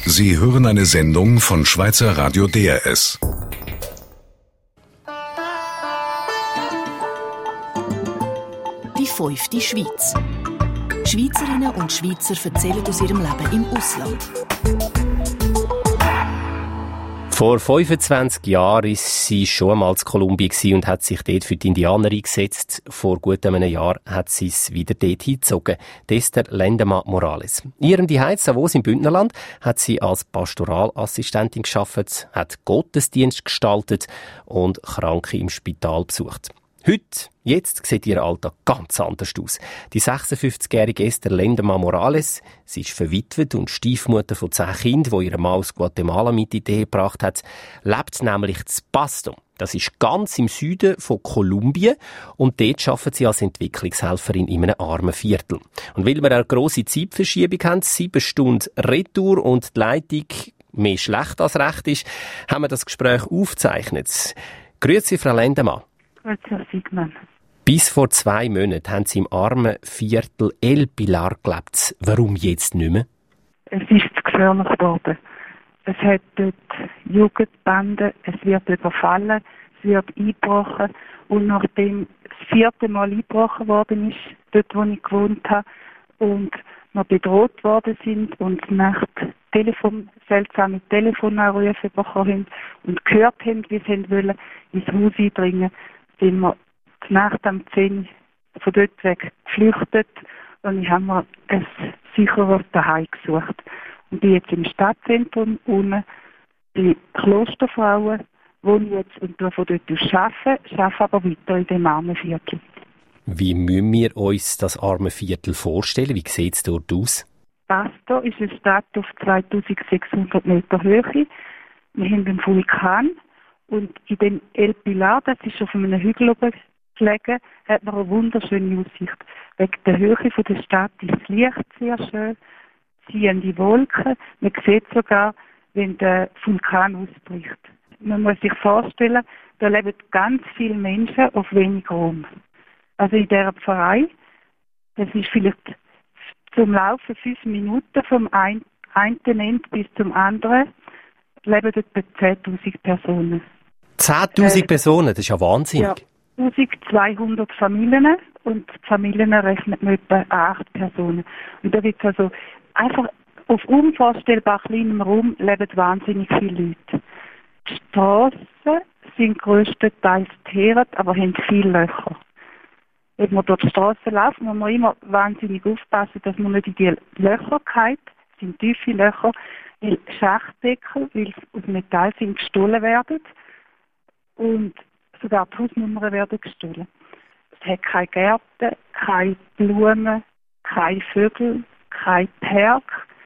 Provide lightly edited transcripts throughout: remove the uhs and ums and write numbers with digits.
Sie hören eine Sendung von Schweizer Radio DRS. Die 5. Schweiz. Schweizerinnen und Schweizer erzählen aus ihrem Leben im Ausland. Vor 25 Jahren war sie schon einmal in Kolumbien und hat sich dort für die Indianer eingesetzt. Vor gut einem Jahr hat sie es wieder dort hingezogen. Esther Lendema Morales. In ihrem Zuhause in Savos im Bündnerland hat sie als Pastoralassistentin gearbeitet, hat Gottesdienst gestaltet und Kranke im Spital besucht. Jetzt sieht ihr Alltag ganz anders aus. Die 56-jährige Esther Lendema Morales, sie ist verwitwet und Stiefmutter von 10 Kindern, die ihre Mann aus Guatemala mit in die Ehe gebracht hat, lebt nämlich in Pasto. Das ist ganz im Süden von Kolumbien und dort arbeitet sie als Entwicklungshelferin in einem armen Viertel. Und weil wir eine grosse Zeitverschiebung haben, 7 Stunden Retour und die Leitung mehr schlecht als recht ist, haben wir das Gespräch aufgezeichnet. Grüezi, Frau Lendema. Bis vor 2 Monaten haben Sie im armen Viertel El Pilar gelebt. Warum jetzt nicht mehr? Es ist zu gefährlich geworden. Es hat dort Jugendbanden, es wird überfallen, es wird eingebrochen. Und nachdem das 4. Mal eingebrochen worden ist, dort wo ich gewohnt habe, und wir bedroht worden sind und nach seltsame Telefonanrufe bekommen haben und gehört haben, wie sie wollen, ins Haus eindringen, sind wir die Nacht am 10 von dort weg geflüchtet und ich habe mir ein sicheres Zuhause gesucht. Und bin jetzt im Stadtzentrum unten. Die Klosterfrauen wohnen jetzt und von dort aus arbeiten aber weiter in dem armen Viertel. Wie müssen wir uns das arme Viertel vorstellen? Wie sieht es dort aus? Pasto ist eine Stadt auf 2600 Meter Höhe. Wir haben einen Vulkan. Und in dem El Pilar, das ist auf einem Hügel oben gelegen, hat man eine wunderschöne Aussicht. Wegen der Höhe der Stadt ist das Licht sehr schön, ziehen die Wolken. Man sieht sogar, wenn der Vulkan ausbricht. Man muss sich vorstellen, da leben ganz viele Menschen auf wenig Raum. Also in dieser Pfarrei, das ist vielleicht zum Laufen 5 Minuten vom einen Ende bis zum anderen, leben etwa 10'000 Personen. 10'000 Personen, das ist ja Wahnsinn. Ja, 1200 Familien und die Familien rechnen mit etwa 8 Personen. Und da wird also einfach auf unvorstellbar kleinem Raum leben wahnsinnig viele Leute. Die Strassen sind grösstenteils teeret, aber haben viele Löcher. Wenn man durch die Straße läuft, muss man immer wahnsinnig aufpassen, dass man nicht in die Löcher fällt. Das sind tiefe Löcher, weil Schachtdeckel, weil sie aus Metall sind, gestohlen werden. Und sogar die Hausnummern werden gestohlen. Es hat keine Gärten, keine Blumen, keine Vögel, kein Park.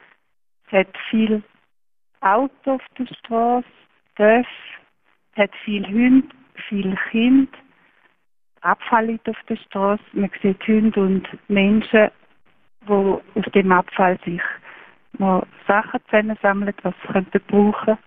Es hat viele Autos auf der Straße, Dörfer, es hat viele Hunde, viele Kinder. Abfall liegt auf der Straße. Man sieht Hunde und Menschen, die auf dem Abfall sich noch Sachen zusammensammeln, was sie brauchen könnten.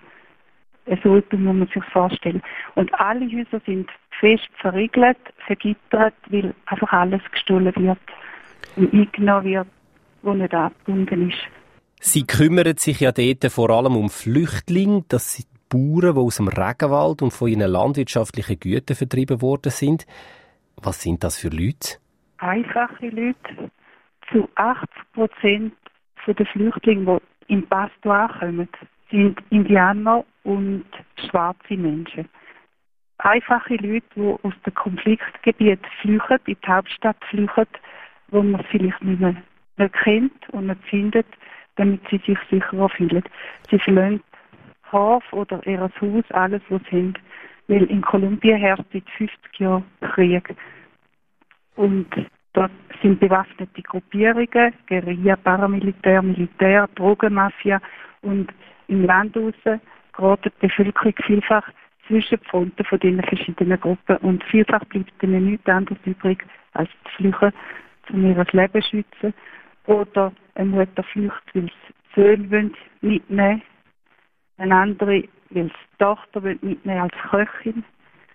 So muss man sich vorstellen. Und alle Häuser sind fest verriegelt, vergittert, weil einfach alles gestohlen wird und eingenommen wird, was nicht angebunden ist. Sie kümmern sich ja dort vor allem um Flüchtlinge. Das sind Bauern, die aus dem Regenwald und von ihren landwirtschaftlichen Gütern vertrieben worden sind. Was sind das für Leute? Einfache Leute. Zu 80% der Flüchtlinge, die in Pasto ankommen, sind Indianer und schwarze Menschen. Einfache Leute, die aus dem Konfliktgebiet flüchten, in die Hauptstadt flüchten, wo man vielleicht nicht kennt und nicht findet, damit sie sich sicherer fühlen. Sie verlassen Hof oder ihr Haus, alles, was sie haben. Weil in Kolumbien herrscht seit 50 Jahren Krieg. Und dort sind bewaffnete Gruppierungen, Guerilla, Paramilitär, Militär, Drogenmafia. Und im Land raus gerät die Bevölkerung vielfach zwischen die Fronten von diesen verschiedenen Gruppen. Und vielfach bleibt ihnen nichts anderes übrig, als zu flüchten, um ihr Leben zu schützen. Oder eine Mutter flüchtet, weil sie Söhne mitnehmen will. Eine andere, weil sie die Tochter mitnehmen als Köchin.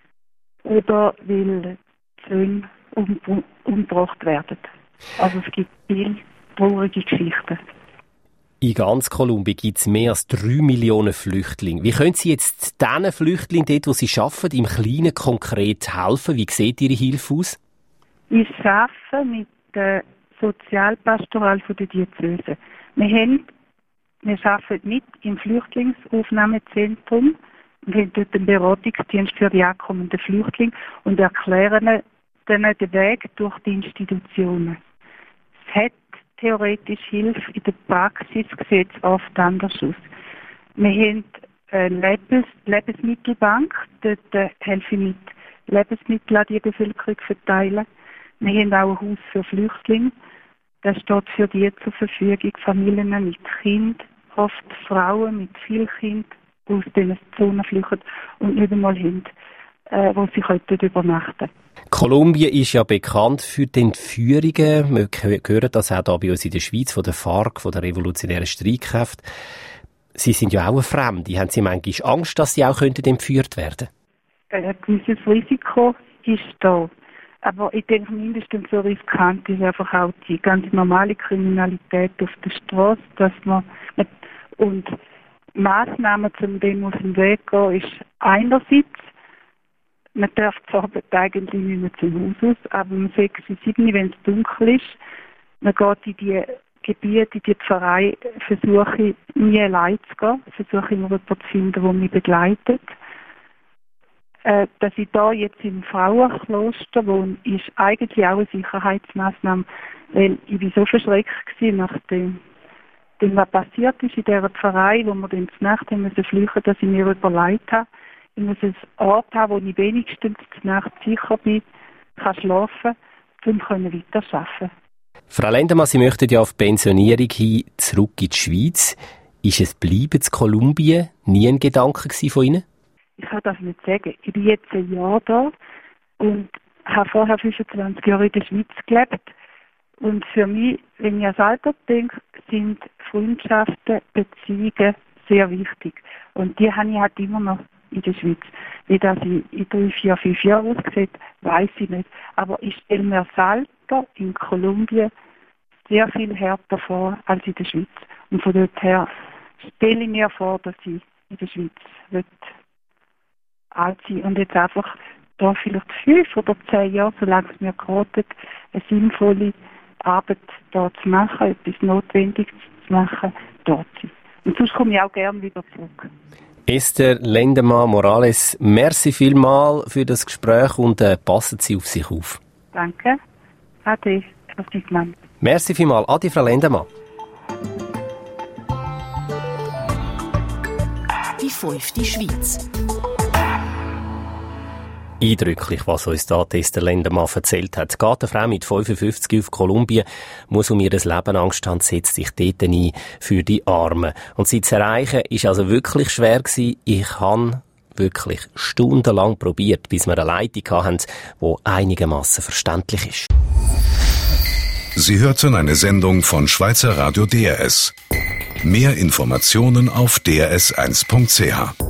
Oder weil die Söhne umgebracht werden. Also es gibt viele traurige Geschichten. In ganz Kolumbien gibt es mehr als 3 Millionen Flüchtlinge. Wie können Sie jetzt diesen Flüchtlingen dort, wo Sie arbeiten, im Kleinen konkret helfen? Wie sieht Ihre Hilfe aus? Ich arbeite mit der Sozialpastoral der Diözese. Wir arbeiten mit im Flüchtlingsaufnahmezentrum. Wir haben dort einen Beratungsdienst für die ankommenden Flüchtlinge und erklären ihnen den Weg durch die Institutionen. Es hat theoretisch Hilfe, in der Praxis sieht es oft anders aus. Wir haben eine Lebensmittelbank, dort helfe ich mit, Lebensmittel an die Bevölkerung verteilen. Wir haben auch ein Haus für Flüchtlinge, das steht für die zur Verfügung, Familien mit Kind, oft Frauen mit viel Kind, die aus diesen Zonen flüchten und nicht einmal haben, wo sie dort übernachten können. Kolumbien ist ja bekannt für die Entführungen. Wir hören das auch hier bei uns in der Schweiz von der FARC, von der revolutionären Streitkräfte. Sie sind ja auch eine Fremde. Haben Sie manchmal Angst, dass Sie auch entführt werden könnten? Ein gewisses Risiko ist da. Aber ich denke, mindestens so riskant ist einfach auch die ganz normale Kriminalität auf der Straße, dass man und Massnahmen, um dem aus dem Weg zu gehen, ist einerseits, man darf zwar eigentlich nicht mehr zum Haus aus, aber um 6, 7, wenn es dunkel ist, man geht in die Gebiete, in die Pfarrei, versuche ich nie allein zu gehen, versuche immer jemanden zu finden, der mich begleitet. Dass ich da jetzt im Frauenkloster wohne, ist eigentlich auch eine Sicherheitsmaßnahme, weil ich war so verschreckt gewesen, nachdem was passiert ist in dieser Pfarrei, wo wir dann zur Nacht flüchten mussten, dass ich mir überlegt habe, ich muss einen Ort haben, wo ich wenigstens zur Nacht sicher bin, kann schlafen, um weiterarbeiten. Frau Lendemann, Sie möchten ja auf die Pensionierung hin zurück in die Schweiz. Ist es Bleiben in Kolumbien nie ein Gedanke von Ihnen? Ich kann das nicht sagen. Ich bin jetzt ein Jahr da und habe vorher 25 Jahre in der Schweiz gelebt. Und für mich, wenn ich ans Alter denke, sind Freundschaften, Beziehungen sehr wichtig. Und die habe ich halt immer noch in der Schweiz. Wie das in 3, 4, 5 Jahren aussieht, weiss ich nicht. Aber ich stelle mir das Alter in Kolumbien sehr viel härter vor als in der Schweiz. Und von dort her stelle ich mir vor, dass ich in der Schweiz alt sein und jetzt einfach da vielleicht 5 oder 10 Jahre, solange es mir geratet, eine sinnvolle Arbeit da zu machen, etwas Notwendiges zu machen, dort zu sein. Und sonst komme ich auch gerne wieder zurück. Esther Lendemann Morales, merci vielmals für das Gespräch und passen Sie auf sich auf. Danke. Ade, Frau Siegmann. Merci vielmals. Ade, Frau Lendemann. Die 5. Schweiz. Eindrücklich, was uns da Esther Lendemann erzählt hat. Geht eine Frau mit 55 auf Kolumbien, muss um ihr Leben Angst haben, setzt sich dort ein für die Armen. Und sie zu erreichen, ist also wirklich schwer gewesen. Ich habe wirklich stundenlang probiert, bis wir eine Leitung hatten, die einigermaßen verständlich ist. Sie hörten eine Sendung von Schweizer Radio DRS. Mehr Informationen auf drs1.ch.